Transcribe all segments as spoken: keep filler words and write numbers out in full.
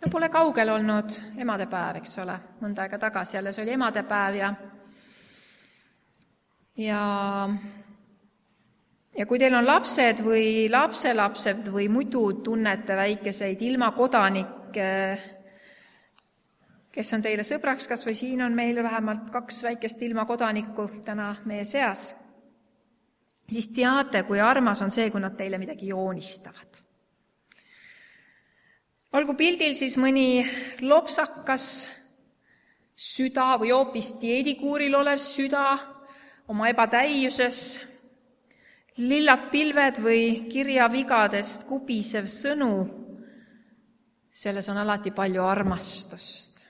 pole kaugel olnud emadepäev, eks ole, mõnda aega tagasi jälle, see oli emadepäev ja ja ja kui teil on lapsed või lapselapsed või muidu tunnete väikeseid ilmakodanikke, kes on teile sõbraks, kas või siin on meil vähemalt kaks väikest ilmakodanikku täna meie seas, siis teate, kui armas on see, kui nad teile midagi joonistavad. Olgu pildil siis mõni lopsakas süda või hoopis dieedikuuril olev süda oma ebatäiuses, lillad pilved või kirjavigadest kubisev sõnu, selles on alati palju armastust.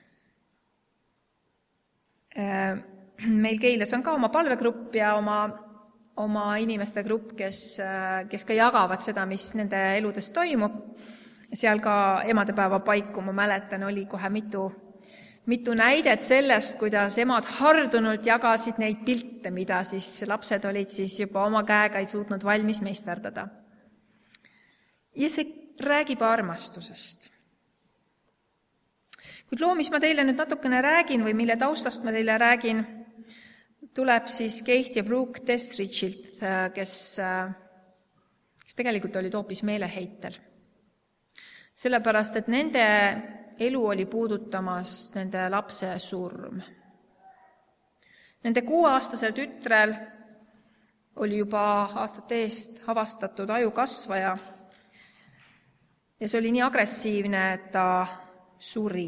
Meil Keilas on ka oma palvegrupp ja oma, oma inimeste grupp, kes, kes ka jagavad seda, mis nende eludes toimub. Seal ka emadepäeva paiku, ma mäletan, oli kohe mitu, mitu näidet sellest, kuidas emad hardunult jagasid neid pilte, mida siis lapsed olid siis juba oma käega ei suutnud valmis meisterdada. Ja see räägib armastusest. Kuid loo, mis ma teile nüüd natukene räägin või mille taustast ma teile räägin, tuleb siis Keith ja Brooke Destridge'ilt, kes, kes tegelikult olid hoopis meeleheitel. Sellepärast, et nende elu oli puudutamas nende lapse surm. Nende kuueaastasel tütrel oli juba aastate eest avastatud ajukasvaja ja see oli nii agressiivne, et ta suri.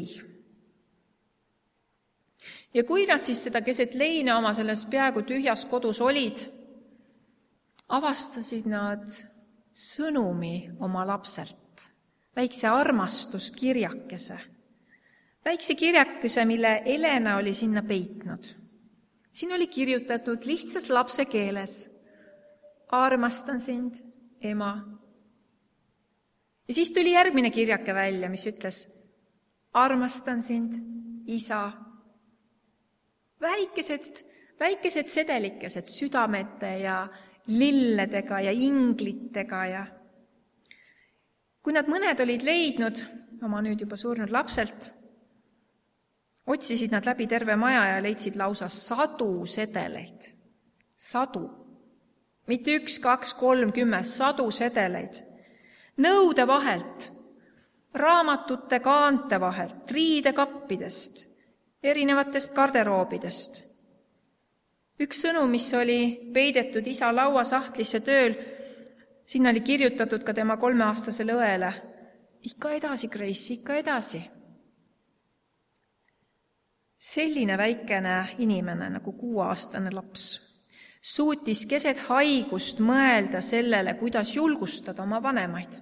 Ja kui nad siis seda keset leina oma selles peaaegu tühjas kodus olid, avastasid nad sõnumi oma lapselt. Väikse armastuskirjakese. Väikse kirjakese, mille Elena oli sinna peitnud. Siin oli kirjutatud lihtsas lapse keeles. Armastan sind, ema. Ja siis tuli järgmine kirjake välja, mis ütles, armastan sind, isa. Väikesed, väikesed sedelikesed südamete ja lilledega ja inglitega ja kui nad mõned olid leidnud oma nüüd juba surnud lapselt, otsisid nad läbi terve maja ja leidsid lausa sadu sedeleid. Sadu. Mitte üks, kaks, kolm, kümme, sadu sedeleid. Nõude vahelt, raamatute kaante vahelt, riidekappidest, erinevatest garderoobidest. Üks sõnum, mis oli peidetud isa lauasahtlisse tööl, sinna oli kirjutatud ka tema kolmeaastasele õele. Ikka edasi, Grace, ikka edasi. Selline väikene inimene nagu kuueaastane laps suutis keset haigust mõelda sellele, kuidas julgustada oma vanemaid.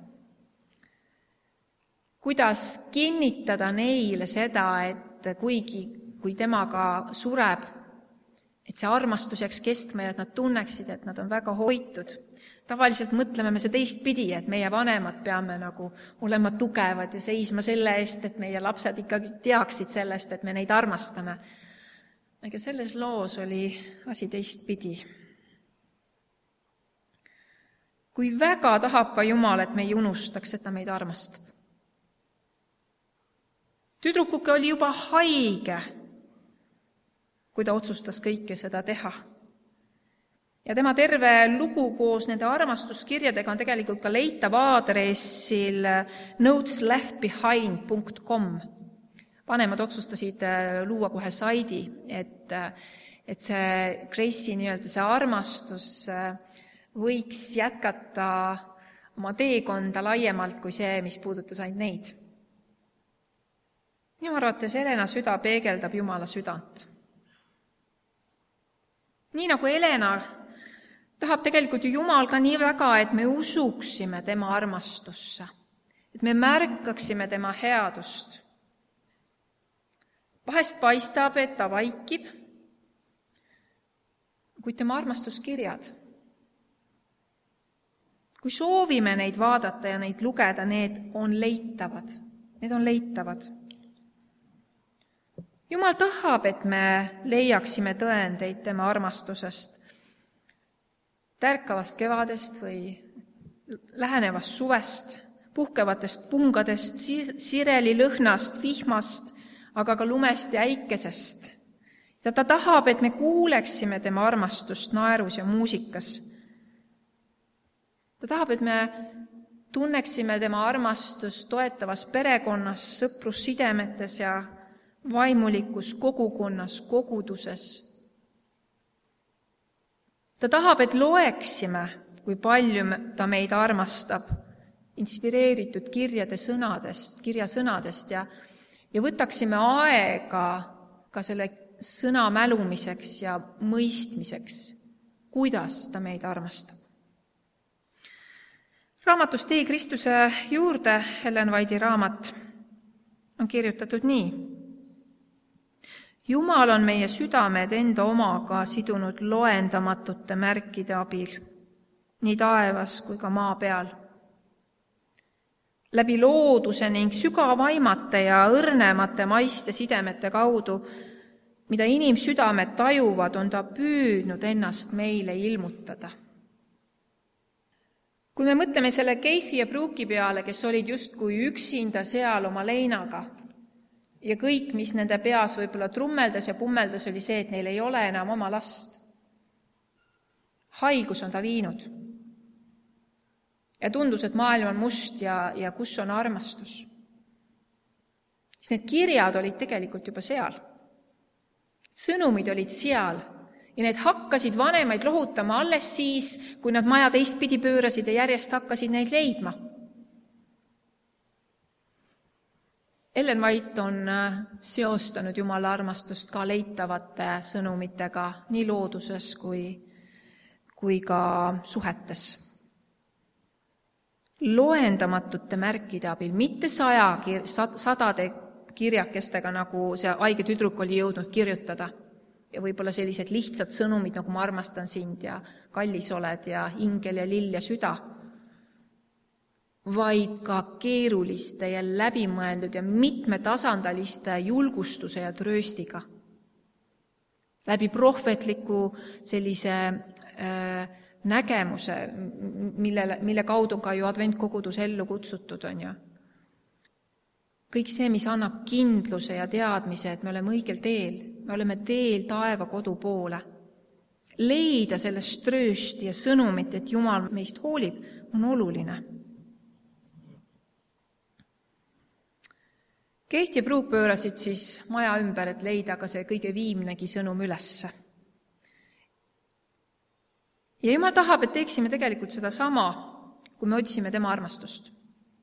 Kuidas kinnitada neile seda, et kuigi, kui temaga sureb, et see armastus jääks kestma ja et nad tunneksid, et nad on väga hoitud. Tavaliselt mõtleme me see teistpidi, et meie vanemad peame nagu olema tugevad ja seisma selle eest, et meie lapsed ikkagi teaksid sellest, et me neid armastame. Aga selles loos oli asi teistpidi. Kui väga tahab ka Jumal, et me ei unustaks, et ta meid armastab. Tüdrukuke oli juba haige, kui ta otsustas kõike seda teha. Ja tema terve lugu koos nende armastuskirjadega on tegelikult ka leitav aadressil notes left behind dot com. Vanemad otsustasid luua kohe saidi, et, et see Grace'i nii-öelda see armastus võiks jätkata oma teekonda laiemalt kui see, mis puudutas ainult neid. Minu arvates Helena süda peegeldab Jumala südant. Nii nagu Helena tahab tegelikult ju Jumal ka nii väga, et me usuksime tema armastusse, et me märkaksime tema headust. Vahest paistab, et ta vaikib, kuid tema armastuskirjad. Kui soovime neid vaadata ja neid lugeda, need on leitavad. Need on leitavad. Jumal tahab, et me leiaksime tõendeid tema armastusest, tärkavast kevadest või lähenevast suvest puhkevatest pungadest, sireli lõhnast, vihmast, aga ka lumest ja äikesest. Ja ta tahab, et me kuuleksime tema armastust naerus ja muusikas. Ta tahab, et me tunneksime tema armastust toetavas perekonnas, sõprussidemetes ja vaimulikus kogukonnas, koguduses. Ta tahab, et loeksime, kui palju ta meid armastab, inspireeritud kirjade sõnadest, kirjasõnadest ja, ja võtaksime aega ka selle sõna mälumiseks ja mõistmiseks, kuidas ta meid armastab. Raamatus Tee Kristuse juurde, Ellen White'i raamat, on kirjutatud nii. Jumal on meie südamed enda omaga sidunud loendamatute märkide abil, nii taevas kui ka maa peal. Läbi looduse ning sügavaimate ja õrnemate maiste sidemete kaudu, mida inimsüdamed tajuvad, on ta püüdnud ennast meile ilmutada. Kui me mõtleme selle Keith'i ja Brooke'i peale, kes olid justkui üksinda seal oma leinaga ja kõik, mis nende peas võib-olla trummeldas ja pummeldas, oli see, et neil ei ole enam oma last. Haigus on ta viinud. Ja tundus, et maailm on must ja, ja kus on armastus. Siis need kirjad olid tegelikult juba seal. Sõnumid olid seal ja need hakkasid vanemaid lohutama alles siis, kui nad maja teistpidi pöörasid ja järjest hakkasid neid leidma. Ellen White on seostanud Jumala armastust ka leitavate sõnumitega nii looduses kui, kui ka suhetes. Loendamatute märkide abil, mitte saja, sadade kirjakestega, nagu see haige tüdruk oli jõudnud kirjutada. Ja võib-olla sellised lihtsad sõnumid, nagu ma armastan sind ja kallis oled ja ingel ja lill ja süda, vaid ka keeruliste ja läbimõeldud ja mitmetasandaliste julgustuse ja trööstiga. Läbi prohvetliku sellise äh, nägemuse, mille, mille kaudu ka ju adventkogudus ellu kutsutud on ju. Kõik see, mis annab kindluse ja teadmise, et me oleme õigel teel, me oleme teel taeva kodu poole. Leida sellest tröösti ja sõnumit, et Jumal meist hoolib, on oluline. Keith ja Brooke pöörasid siis maja ümber, et leida ka see kõige viimnegi sõnum ülesse. Ja Jumal tahab, et teeksime tegelikult seda sama, kui me otsime tema armastust.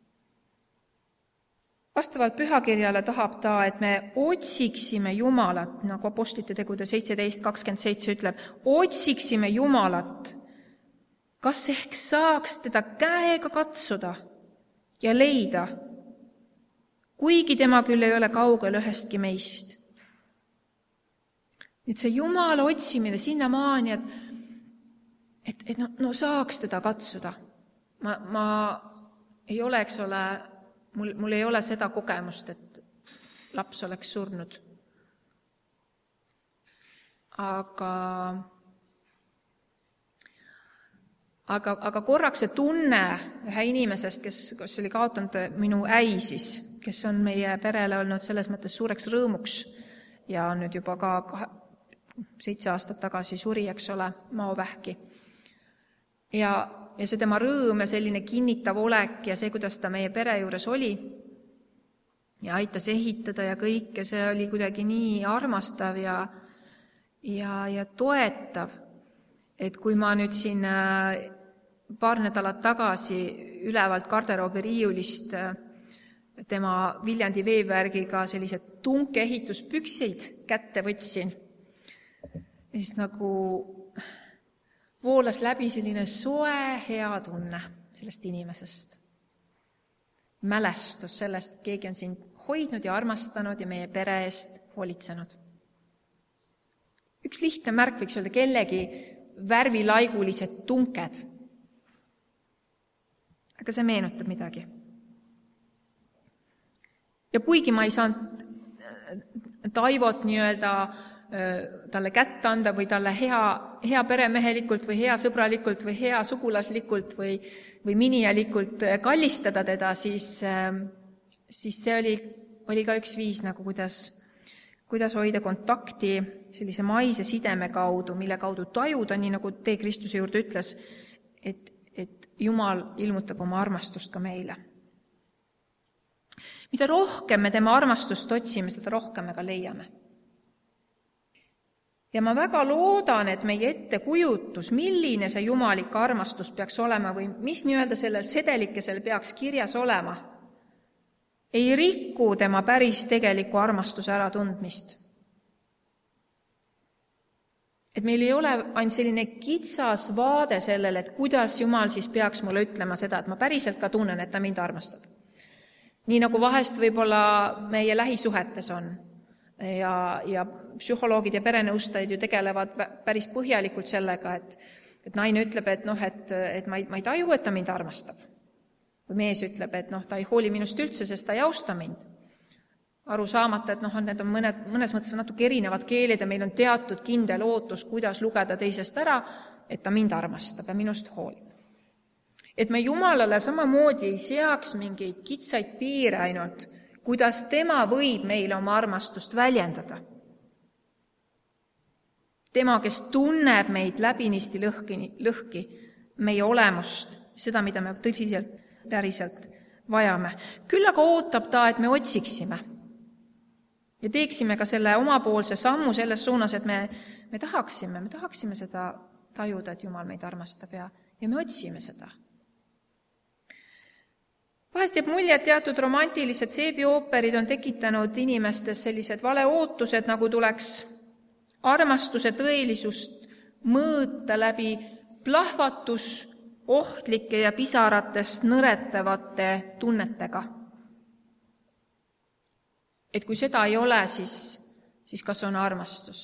Vastavalt pühakirjale tahab ta, et me otsiksime Jumalat, nagu apostlite tegude seitseteist kakskümmend seitse ütleb, otsiksime Jumalat, kas ehk saaks teda käega katsuda ja leida, kuigi tema küll ei ole kaugel ühestki meist. Nüüd see Jumala otsimine sinnamaani, et, et, et no, no saaks teda katsuda. Ma, ma ei ole, eks ole, Mul, mul ei ole seda kogemust, et laps oleks surnud. Aga, aga, aga korraks see tunne ühe inimesest, kes, kes oli kaotanud minu äi siis, kes on meie perele olnud selles mõttes suureks rõõmuks ja on nüüd juba ka kahe, seitse aastat tagasi suri, eks ole, maovähki. Ja Ja see tema rõõm ja selline kinnitav olek ja see, kuidas ta meie pere juures oli ja aitas ehitada ja kõik, ja see oli kuidagi nii armastav ja, ja, ja toetav, et kui ma nüüd siin paar nädalat tagasi ülevalt garderoobi riiulist tema Viljandi veevärgiga sellised tunkeehituspüksid kätte võtsin, siis nagu voolas läbi selline soe, hea tunne sellest inimesest. Mälestus sellest, et keegi on sind hoidnud ja armastanud ja meie pere eest hoolitsenud. Üks lihtne märk võiks olla kellegi värvilaigulised tunked. Aga see meenutab midagi. Ja kuigi ma ei saanud Taivot nii-öelda talle kätt anda või talle hea, hea peremehelikult või hea sõbralikult või hea sugulaslikult või, või minialikult kallistada teda, siis, siis see oli, oli ka üks viis, nagu kuidas, kuidas hoida kontakti sellise maise sideme kaudu, mille kaudu tajuda, nii nagu tee Kristuse juurde ütles, et, et Jumal ilmutab oma armastust ka meile. Mida rohkem me tema armastust otsime, seda rohkem me ka leiame. Ja ma väga loodan, et meie ettekujutus, milline see jumalik armastus peaks olema või mis nii-öelda sellel sedelikesel peaks kirjas olema, ei riku tema päris tegeliku armastuse äratundmist. Et meil ei ole ainult selline kitsas vaade sellele, et kuidas Jumal siis peaks mulle ütlema seda, et ma päriselt ka tunnen, et ta mind armastab. Nii nagu vahest võib-olla meie lähisuhetes on. Ja, ja psühholoogid ja perenõustajad ju tegelevad päris põhjalikult sellega, et, et naine ütleb, et, noh, et, et ma, ei, ma ei taju, et ta mind armastab. Või mees ütleb, et noh, ta ei hooli minust üldse, sest ta ei austa mind. Aru saamata, et noh, need on mõned, mõnes mõttes natuke erinevad keeled ja meil on teatud kindel ootus, kuidas lugeda teisest ära, et ta mind armastab ja minust hoolib. Et me Jumalale samamoodi ei seaks mingeid kitsaid piire ainult, kuidas tema võib meile oma armastust väljendada. Tema, kes tunneb meid läbinisti lõhki, lõhki meie olemust, seda, mida me tõsiselt, päriselt vajame. Küll aga ootab ta, et me otsiksime ja teeksime ka selle omapoolse sammu selles suunas, et me, me tahaksime, me tahaksime seda tajuda, et Jumal meid armastab ja, ja me otsime seda. Vahest jääb mulje, et teatud romantilised seebiooperid on tekitanud inimestes sellised valeootused, nagu tuleks armastuse tõelisust mõõta läbi plahvatus ohtlike ja pisaratest nõretavate tunnetega. Et kui seda ei ole, siis, siis kas on armastus?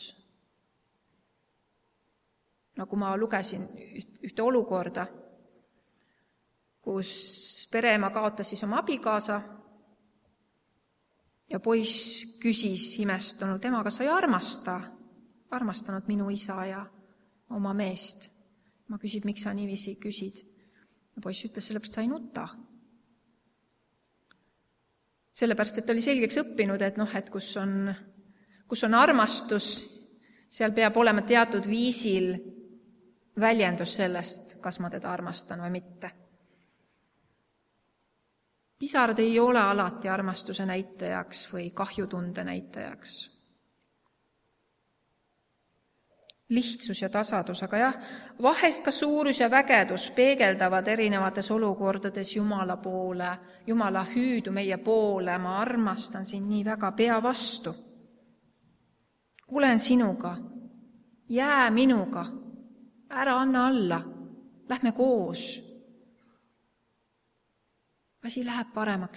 Nagu ma lugesin ühte olukorda, kus pereema kaotas siis oma abikaasa ja poiss küsis imestunult, ema, kas sa ei armasta, armastanud minu isa ja oma meest? Ma küsib, miks sa niiviisi küsid? Ja poiss ütles, sellepärast sa ei nuta. Sellepärast, et ta oli selgeks õppinud, et, noh, et kus, on, kus on armastus, seal peab olema teatud viisil väljendus sellest, kas ma teda armastan või mitte. Pisarad ei ole alati armastuse näitajaks või kahjutunde näitajaks. Lihtsus ja tasadus, aga jah, vahest ka suurus ja vägedus peegeldavad erinevates olukordades Jumala poole, Jumala hüüdu meie poole, ma armastan sind nii väga, pea vastu. Olen sinuga, jää minuga, ära anna alla, lähme koos. Asi läheb paremaks.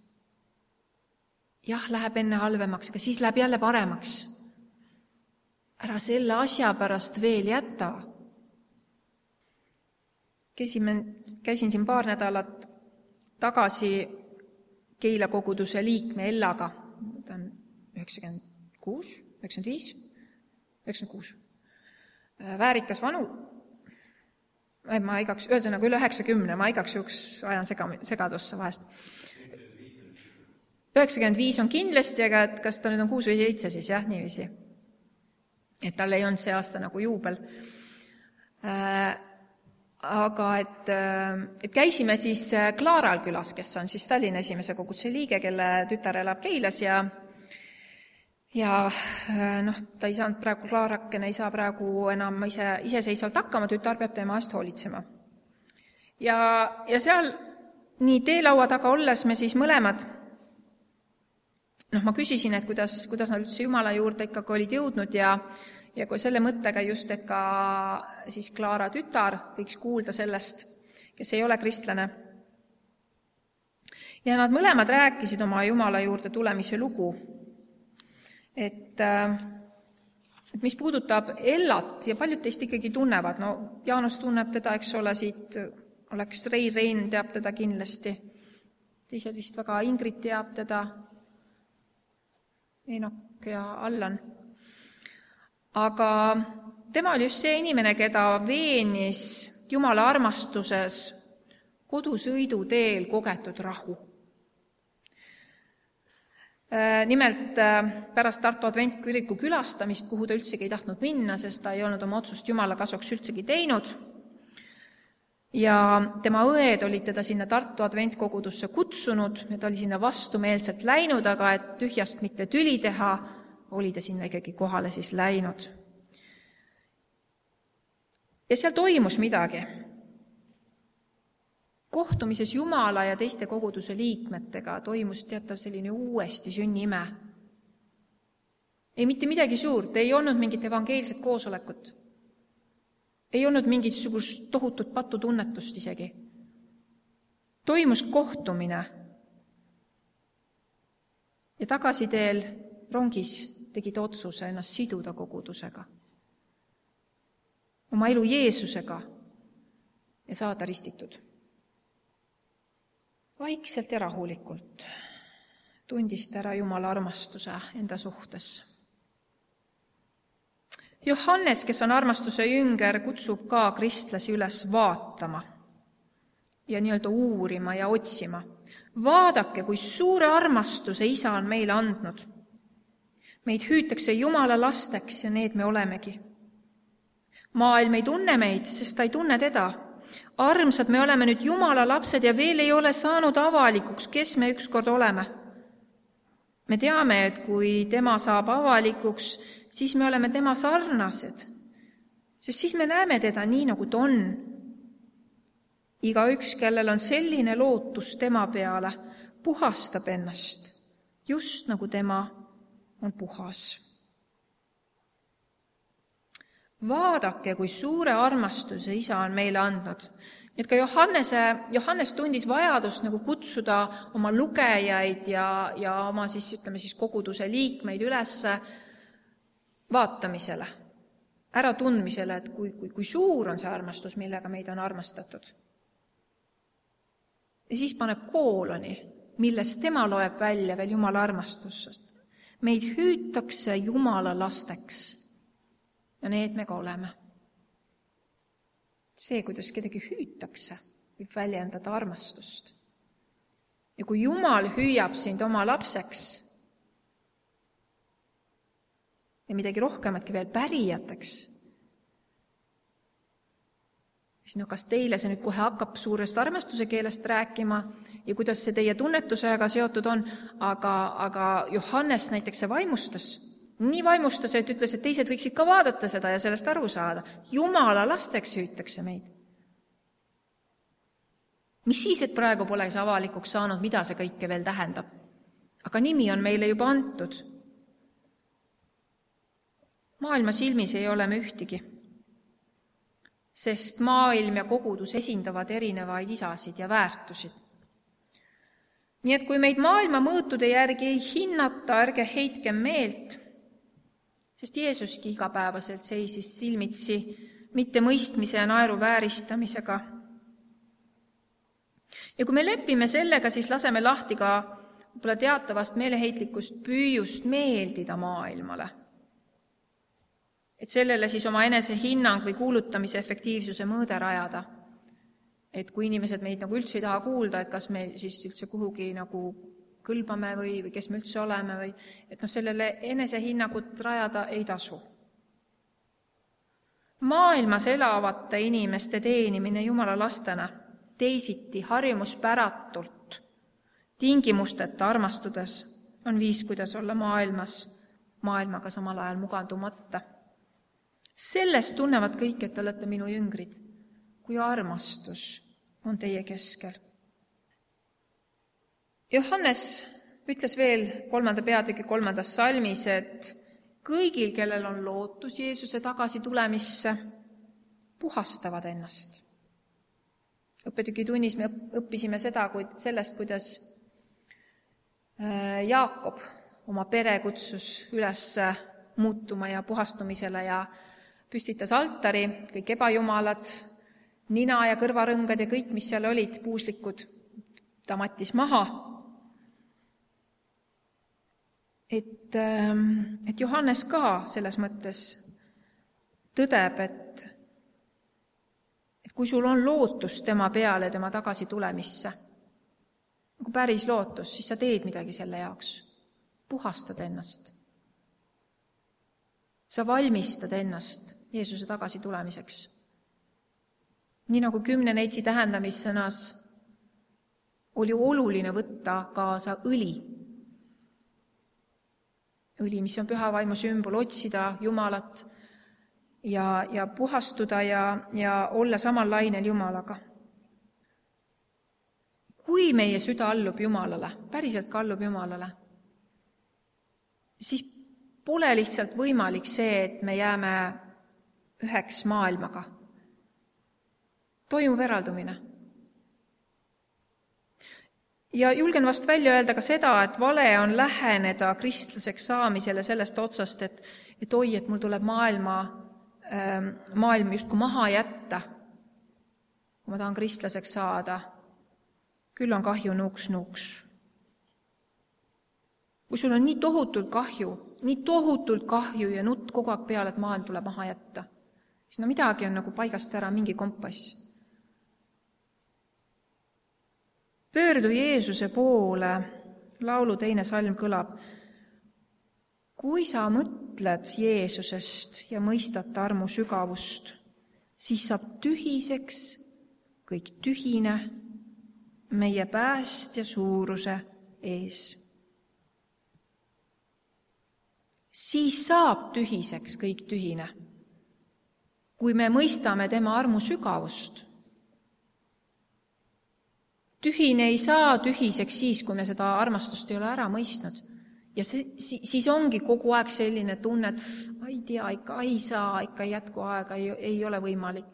Jah, läheb enne halvemaks, aga siis läheb jälle paremaks. Ära selle asja pärast veel jäta. Käisime, käisin siin paar nädalat tagasi Keila koguduse liikme Ellaga. Ta on üheksakümmend kuus, üheksakümmend viis, üheksakümmend kuus. Väärikas vanu. Ma igaks, ühesõnaga üle üheksakümne, ma igaks juhuks ajan sega, segadusse vahest. üheksakümmend viis on kindlasti, aga et kas ta nüüd on kuus või seitse siis, jah, niiviisi. Et tal ei olnud see aasta nagu juubel. Äh, aga et, et käisime siis Klaaral külas, kes on siis Tallinna esimese koguduse liige, kelle tütar elab Keilas ja Ja noh, ta ei saanud praegu, Klaarakene ei saa praegu enam ise, iseseisvalt hakkama, tütar peab tema eest hoolitsema. Ja, ja seal nii teelaua taga olles me siis mõlemad, noh, ma küsisin, et kuidas, kuidas nad üldse Jumala juurde ikkagi olid jõudnud ja, ja kui selle mõttega just, et ka siis Klaara tütar võiks kuulda sellest, kes ei ole kristlane. Ja nad mõlemad rääkisid oma Jumala juurde tulemise lugu. Et, et mis puudutab Ellat ja paljud teist ikkagi tunnevad, no Jaanus tunneb teda, eks ole, siit oleks Rei Rein teab teda kindlasti, teised vist väga Ingrid teab teda, Enok ja Allan. Aga tema oli just see inimene, keda veenis Jumala armastuses kodusõidu teel kogetud rahu. Nimelt pärast Tartu adventkiriku külastamist, kuhu ta üldsegi ei tahtnud minna, sest ta ei olnud oma otsust Jumala kasuks üldsegi teinud, ja tema õed olid teda sinna Tartu adventkogudusse kutsunud ja ta oli sinna vastumeelselt läinud, aga et tühjast mitte tüli teha, oli ta sinna ikkagi kohale siis läinud. Ja seal toimus midagi. Kohtumises Jumala ja teiste koguduse liikmetega toimus teatav selline uuesti sünniime. Ei mitte midagi suurt, ei olnud mingit evangeelset koosolekut. Ei olnud mingisugust tohutut patutunnetust isegi. Toimus kohtumine. Ja tagasiteel rongis tegid otsuse ennast siduda kogudusega. Oma elu Jeesusega ja saada ristitud. Vaikselt ja rahulikult tundis ta ära Jumala armastuse enda suhtes. Johannes, kes on armastuse jünger, kutsub ka kristlasi üles vaatama ja nii-öelda uurima ja otsima. Vaadake, kui suure armastuse Isa on meile andnud. Meid hüütakse Jumala lasteks ja need me olemegi. Maailm ei tunne meid, sest ta ei tunne teda. Armsad me oleme nüüd Jumala lapsed ja veel ei ole saanud avalikuks, kes me ükskord oleme. Me teame, et kui tema saab avalikuks, siis me oleme tema sarnased, sest siis me näeme teda nii, nagu ta on. Igaüks, kellel on selline lootus tema peale, puhastab ennast, just nagu tema on puhas. Vaadake, kui suure armastuse Isa on meile andnud. Et ka Johannese, Johannes tundis vajadust nagu kutsuda oma lugejaid ja, ja oma siis, ütleme siis koguduse liikmeid üles vaatamisele, ära tundmisele, et kui, kui, kui suur on see armastus, millega meid on armastatud. Ja siis paneb kooloni, millest tema loeb välja veel Jumala armastust. Meid hüütakse Jumala lasteks. Ja need me ka oleme. See, kuidas kedagi hüütakse, võib väljendada armastust. Ja kui Jumal hüüab sind oma lapseks ja midagi rohkematki veel pärijateks, siis no kas teile see nüüd kohe hakkab suurest armastuse keelest rääkima ja kuidas see teie tunnetusega seotud on, aga, aga Johannes näiteks see vaimustas. Nii vaimustas, et ütles, et teised võiksid ka vaadata seda ja sellest aru saada. Jumala lasteks hüütakse meid. Mis siis, et praegu pole see avalikuks saanud, mida see kõike veel tähendab? Aga nimi on meile juba antud. Maailma silmis ei ole me ühtigi, sest maailm ja kogudus esindavad erinevaid isasid ja väärtusid. Nii et kui meid maailma mõõtude järgi ei hinnata, ärge heitke meelt, sest Jeesuski igapäevaselt seisis silmitsi mitte mõistmise ja naeru vääristamisega. Ja kui me lepime sellega, siis laseme lahti ka võib-olla teatavast meeleheitlikust püüust meeldida maailmale. Et sellele siis oma enese hinnang või kuulutamise efektiivsuse mõõde rajada. Et kui inimesed meid nagu üldse ei taha kuulda, et kas me siis üldse kuhugi nagu kõlbame või, või kes me üldse oleme või et noh, sellele enesehinnangut rajada ei tasu. Maailmas elavate inimeste teenimine Jumala lastena teisiti harjumuspäratult, tingimusteta armastudes on viis, kuidas olla maailmas, maailmaga samal ajal mugandumata. Sellest tunnevad kõik, et te olete minu jüngrid, kui armastus on teie keskel. Johannes ütles veel kolmanda peatüki kolmandas salmis, et kõigil, kellel on lootus Jeesuse tagasi tulemisse, puhastavad ennast. Õppetüki tunnis me õppisime seda, sellest, kuidas Jaakob oma pere kutsus üles muutuma ja puhastumisele ja püstitas altari, kõik ebajumalad, nina ja kõrvarõngad ja kõik, mis seal olid, puuslikud, ta mattis maha. Et, et Johannes ka selles mõttes tõdeb, et, et kui sul on lootus tema peale, tema tagasi tulemisse, nagu päris lootus, siis sa teed midagi selle jaoks. Puhastad ennast. Sa valmistad ennast Jeesuse tagasi tulemiseks. Nii nagu kümne neitsi tähendamissõnas oli oluline võtta kaasa õli. Õli, mis on püha vaimu sümbol, otsida Jumalat ja, ja puhastuda ja, ja olla samal lainel Jumalaga. Kui meie süda allub Jumalale, päriselt ka allub Jumalale, siis pole lihtsalt võimalik see, et me jääme üheks maailmaga. Toimub eraldumine. Ja julgen vast välja öelda ka seda, et vale on läheneda kristlaseks saamisele sellest otsast, et, et oi, et mul tuleb maailma, ähm, maailm justkui maha jätta, kui ma tahan kristlaseks saada. Küll on kahju nuuks-nuuks. Kui sul on nii tohutult kahju, nii tohutult kahju ja nutt kogu aeg peale, et maailm tuleb maha jätta, siis no midagi on nagu paigast ära, mingi kompass. Pöördu Jeesuse poole, laulu teine salm kõlab. Kui sa mõtled Jeesusest ja mõistad armu sügavust, siis saab tühiseks kõik tühine meie päästja suuruse ees. Siis saab tühiseks kõik tühine, kui me mõistame tema armu sügavust. Tühine ei saa tühiseks siis, kui me seda armastust ei ole ära mõistnud. Ja see, siis ongi kogu aeg selline tunne, et ei tea, ikka ei saa, ikka ei jätku aega, ei, ei ole võimalik.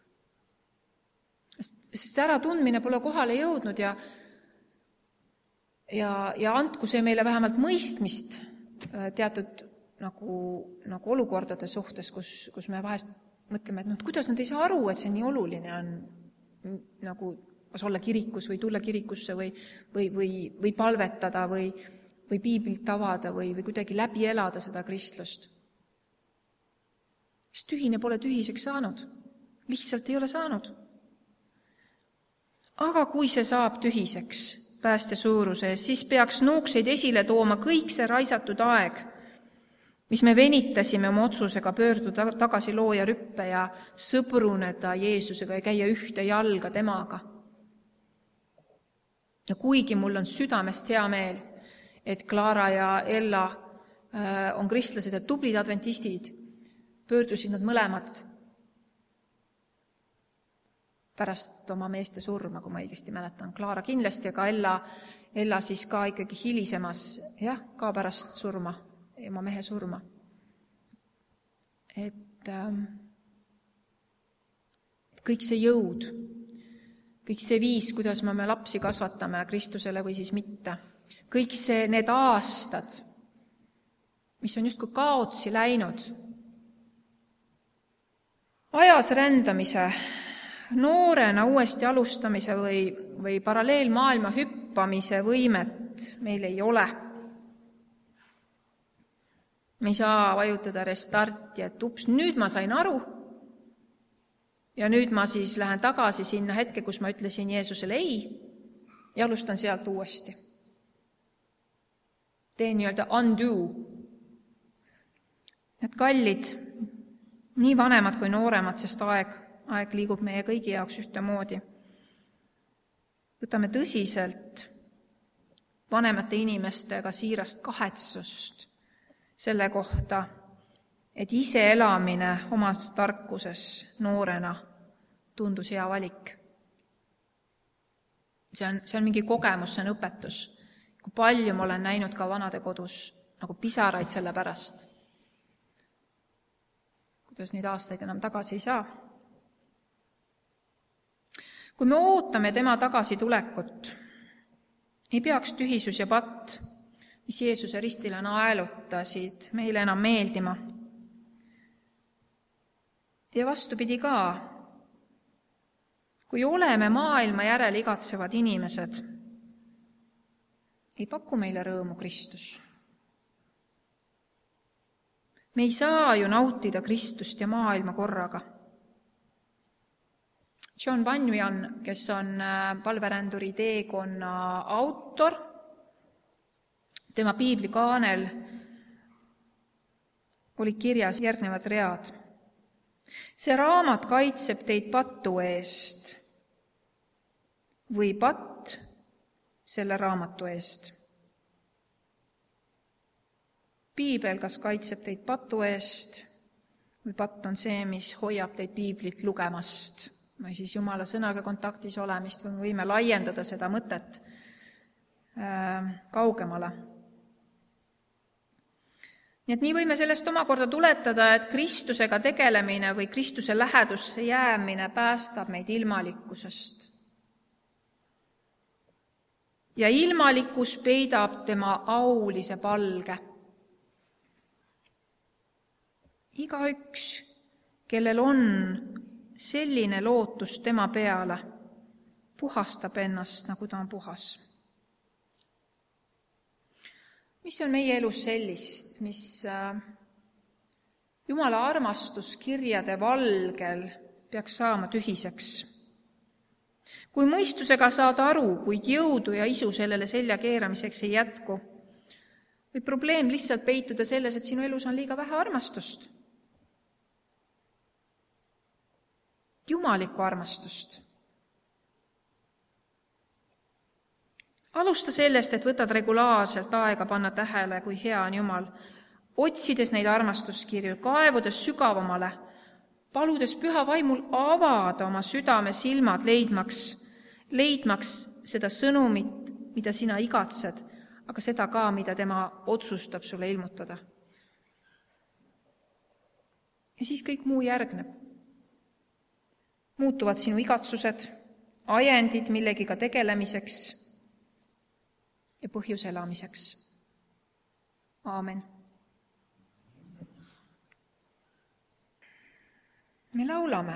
Sest ära tundmine pole kohale jõudnud ja, ja, ja andku see meile vähemalt mõistmist teatud nagu, nagu olukordade suhtes, kus, kus me vahest mõtleme, et no, kuidas nad ei saa aru, et see nii oluline on nagu kas olla kirikus või tulla kirikusse või, või, või, või palvetada või, või piiblit avada või, või kuidagi läbi elada seda kristlust. Sest tühine pole tühiseks saanud. Lihtsalt ei ole saanud. Aga kui see saab tühiseks päästja suuruse, siis peaks nuukseid esile tooma kõik see raisatud aeg, mis me venitasime oma otsusega pöörduda tagasi looja rüppe ja sõbruneda Jeesusega ja käia ühte jalga temaga. Ja kuigi mul on südamest hea meel, et Klaara ja Ella on kristlased ja tublid adventistid, pöördusid nad mõlemad pärast oma meeste surma, kui ma õigesti mäletan. Klaara kindlasti, aga Ella, Ella siis ka ikkagi hilisemas, jah, ka pärast surma, oma mehe surma. Et ähm, kõik see jõud, kõik see viis, kuidas me me lapsi kasvatame Kristusele või siis mitte. Kõik see, need aastad, mis on justkui kaotsi läinud. Ajas rändamise, noorena uuesti alustamise või, või paralleelmaailma hüppamise võimet meil ei ole. Me ei saa vajutada restarti, et ups, nüüd ma sain aru, ja nüüd ma siis lähen tagasi sinna hetke, kus ma ütlesin Jeesusele ei ja alustan sealt uuesti. Teen nii-öelda undo. Need kallid, nii vanemad kui nooremad, sest aeg, aeg liigub meie kõigi jaoks ühtemoodi. Võtame tõsiselt vanemate inimestega siirast kahetsust selle kohta, et ise elamine omas tarkuses noorena tundus hea valik. See on, see on mingi kogemus, see on õpetus. Kui palju ma olen näinud ka vanade kodus nagu pisaraid selle pärast, kuidas neid aastaid enam tagasi ei saa. Kui me ootame tema tagasi tulekut, ei peaks tühisus ja patt, mis Jeesuse ristile naelutasid, meile enam meeldima. Ja vastupidi ka, kui oleme maailma järel igatsevad inimesed, ei paku meile rõõmu Kristus. Me ei saa ju nautida Kristust ja maailma korraga. John Bunyan, kes on palveränduri teekonna autor, tema piiblikaanel oli kirjas järgnevad read. See raamat kaitseb teid patu eest või patt selle raamatu eest. Piibel kas kaitseb teid patu eest või patt on see, mis hoiab teid piiblit lugemast või siis Jumala sõnaga kontaktis olemist või võime laiendada seda mõtet äh, kaugemale. Nii et nii võime sellest omakorda tuletada, et Kristusega tegelemine või Kristuse lähedusse jäämine päästab meid ilmalikkusest. Ja ilmalikkus peidab tema aulise palge. Igaüks, kellel on selline lootus tema peale, puhastab ennast, nagu ta on puhas. Mis on meie elus sellist, mis Jumala armastuskirjade valgel peaks saama tühiseks? Kui mõistusega saad aru, kuid jõudu ja isu sellele selja keeramiseks ei jätku, või probleem lihtsalt peituda selles, et sinu elus on liiga vähe armastust? Jumalikku armastust. Alusta sellest, et võtad regulaarselt aega panna tähele, kui hea on Jumal, otsides neid armastuskirju, kaevudes sügavamale, paludes püha vaimul avada oma südame silmad, leidmaks, leidmaks seda sõnumit, mida sina igatsed, aga seda ka, mida tema otsustab sulle ilmutada. Ja siis kõik muu järgneb. Muutuvad sinu igatsused, ajendid millegiga tegelemiseks ja põhjus elamiseks. Aamen. Me laulame.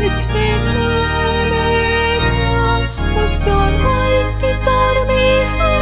Üksteist näeme seal, kus on vaikid tormi hääl.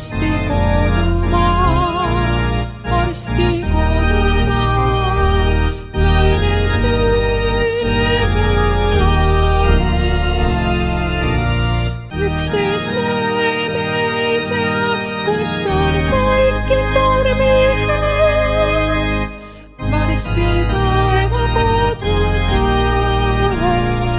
varsti kodumaa, varsti kodumaa, lainest üle tulame. Üksteist näeme seal, kus on vaikiv tormi hääl, varsti taeva kodu saame.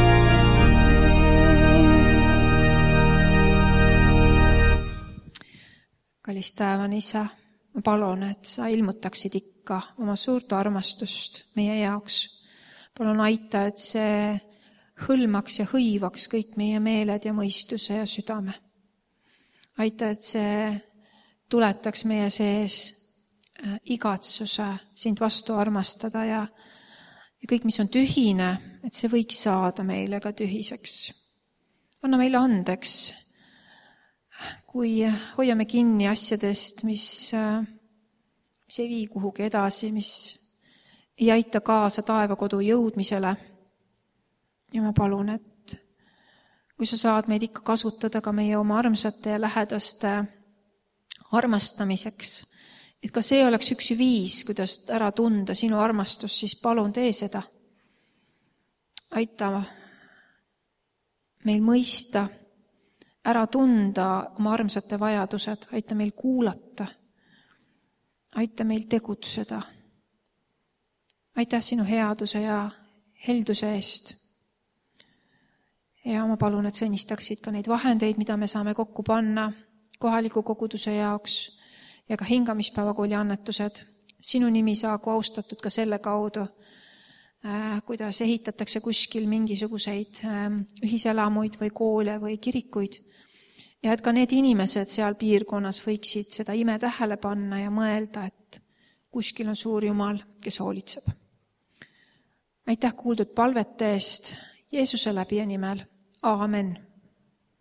Kallis taevane Isa, ma palun, et sa ilmutaksid ikka oma suurt armastust meie jaoks. Palun aita, et see hõlmaks ja hõivaks kõik meie meeled ja mõistuse ja südame. Aita, et see tuletaks meie sees igatsuse sind vastu armastada ja, ja kõik, mis on tühine, et see võiks saada meile ka tühiseks. Anna meile andeks, kui hoiame kinni asjadest, mis, mis ei vii kuhugi edasi, mis ei aita kaasa taevakodu jõudmisele. Ja ma palun, et kui sa saad meid ikka kasutada ka meie oma armsate ja lähedaste armastamiseks, et ka see oleks üks viis, kuidas ära tunda sinu armastus, siis palun tee seda. Aita meil mõista, ära tunda oma armsate vajadused, aita meil kuulata, aita meil tegutseda. Aitäh sinu headuse ja helduse eest. Ja ma palun, et sa õnnistaksid ka neid vahendeid, mida me saame kokku panna kohaliku koguduse jaoks ja ka hingamispäevakooli annetused. Sinu nimi saagu austatud ka selle kaudu, kuidas ehitatakse kuskil mingisuguseid ühiselamuid või koole või kirikuid. Ja et ka need inimesed seal piirkonnas võiksid seda ime tähele panna ja mõelda, et kuskil on suur Jumal, kes hoolitseb. Aitäh kuuldud palvete eest Jeesuse läbi ja nimel. Aamen.